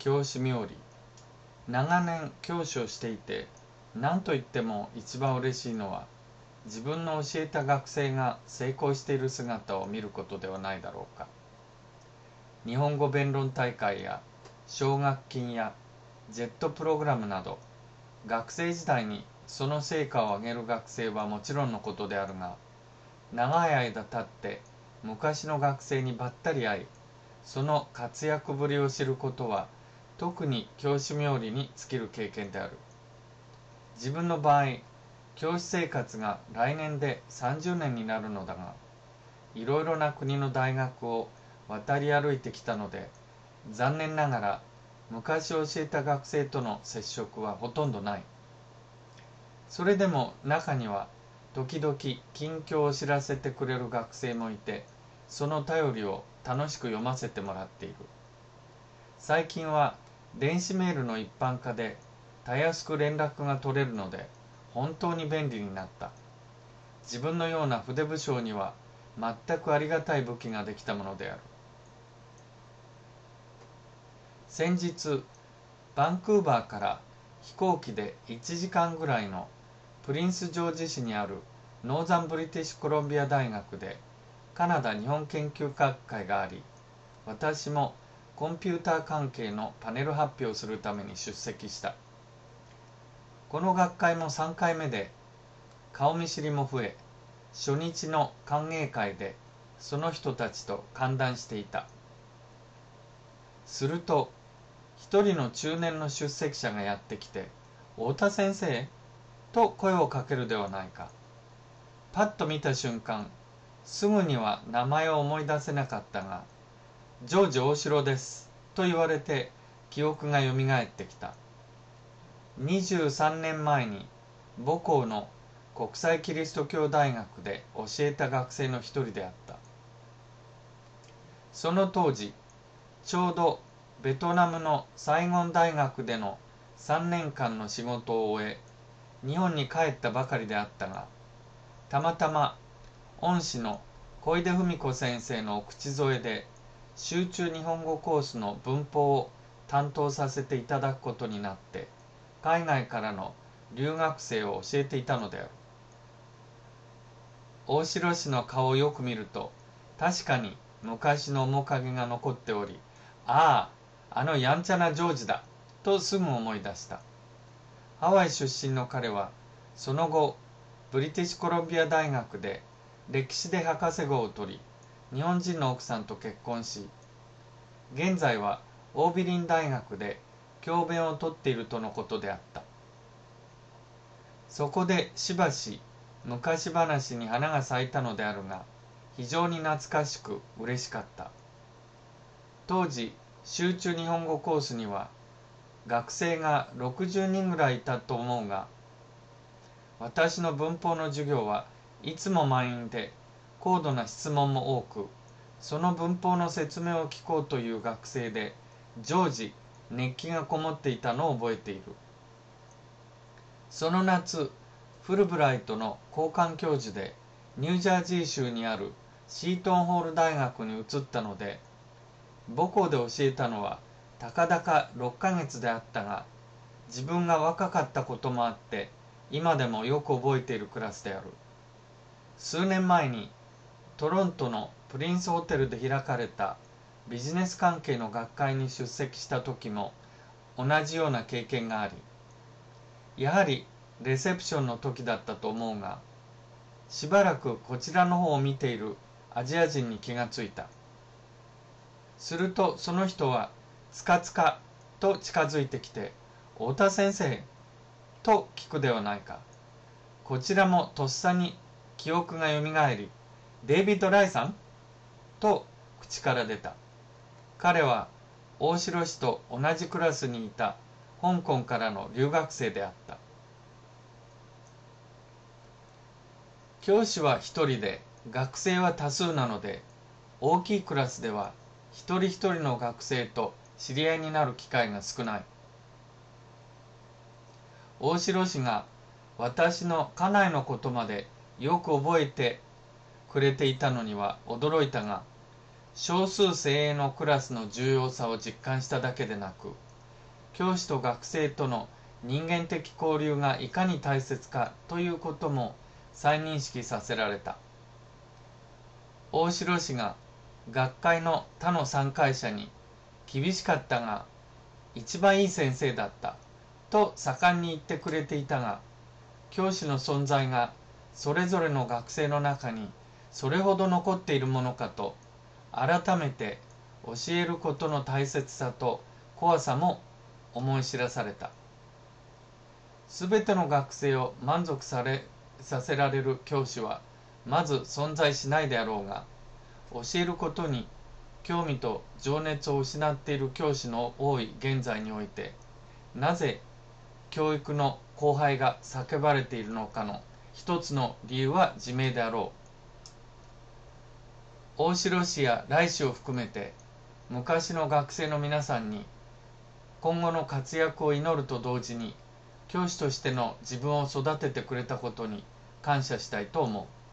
教師冥利。長年教師をしていて、何と言っても一番嬉しいのは、自分の教えた学生が成功している姿を見ることではないだろうか。日本語弁論大会や奨学金やジェットプログラムなど、学生時代にその成果を上げる学生はもちろんのことであるが、長い間経って昔の学生にばったり会い、その活躍ぶりを知ることは特に教師冥利に尽きる経験である。自分の場合、教師生活が来年で30年になるのだが、いろいろな国の大学を渡り歩いてきたので、残念ながら昔教えた学生との接触はほとんどない。それでも中には時々近況を知らせてくれる学生もいて、その便りを楽しく読ませてもらっている。最近は電子メールの一般化でたやすく連絡が取れるので本当に便利になった。自分のような筆武将には全くありがたい武器ができたものである。先日、バンクーバーから飛行機で1時間ぐらいのプリンスジョージ市にあるノーザンブリティッシュコロンビア大学でカナダ日本研究学会があり、私もコンピューター関係のパネル発表をするために出席した。この学会も3回目で、顔見知りも増え、初日の歓迎会でその人たちと歓談していた。すると、一人の中年の出席者がやってきて、太田先生と声をかけるではないか。パッと見た瞬間、すぐには名前を思い出せなかったが、ジョージ大城ですと言われて記憶がよみがえってきた。23年前に母校の国際キリスト教大学で教えた学生の一人であった。その当時、ちょうどベトナムのサイゴン大学での3年間の仕事を終え、日本に帰ったばかりであったが、たまたま恩師の小出文子先生のお口添えで集中日本語コースの文法を担当させていただくことになって、海外からの留学生を教えていたのである。大城氏の顔をよく見ると、確かに昔の面影が残っており、ああ、あのやんちゃなジョージだ、とすぐ思い出した。ハワイ出身の彼は、その後、ブリティッシュコロンビア大学で歴史で博士号を取り、日本人の奥さんと結婚し、現在はオービリン大学で教鞭をとっているとのことであった。そこでしばし昔話に花が咲いたのであるが、非常に懐かしく嬉しかった。当時、集中日本語コースには学生が60人ぐらいいたと思うが、私の文法の授業はいつも満員で高度な質問も多く、その文法の説明を聞こうという学生で常時熱気がこもっていたのを覚えている。その夏、フルブライトの交換教授でニュージャージー州にあるシートンホール大学に移ったので、母校で教えたのはたかだか6ヶ月であったが、自分が若かったこともあって今でもよく覚えているクラスである。数年前にトロントのプリンスホテルで開かれたビジネス関係の学会に出席した時も同じような経験があり、やはりレセプションの時だったと思うが、しばらくこちらの方を見ているアジア人に気がついた。するとその人はつかつかと近づいてきて、太田先生と聞くではないか。こちらもとっさに記憶がよみがえり、デイビッド・ライさんと口から出た。彼は大城氏と同じクラスにいた香港からの留学生であった。教師は一人で学生は多数なので、大きいクラスでは一人一人の学生と知り合いになる機会が少ない。大城氏が私の家内のことまでよく覚えてくれていたのには驚いたが、少数精鋭のクラスの重要さを実感しただけでなく、 教師と学生との人間的交流がいかに大切かということも再認識させられた。大城氏が学会の他の参会者に厳しかったが一番いい先生だったと盛んに言ってくれていたが、教師の存在がそれぞれの学生の中にそれほど残っているものかと改めて教えることの大切さと怖さも思い知らされた。すべての学生を満足させられる教師はまず存在しないであろうが、教えることに興味と情熱を失っている教師の多い現在において、なぜ教育の荒廃が叫ばれているのかの一つの理由は自明であろう。大城氏や来氏を含めて昔の学生の皆さんに今後の活躍を祈ると同時に、教師としての自分を育ててくれたことに感謝したいと思う。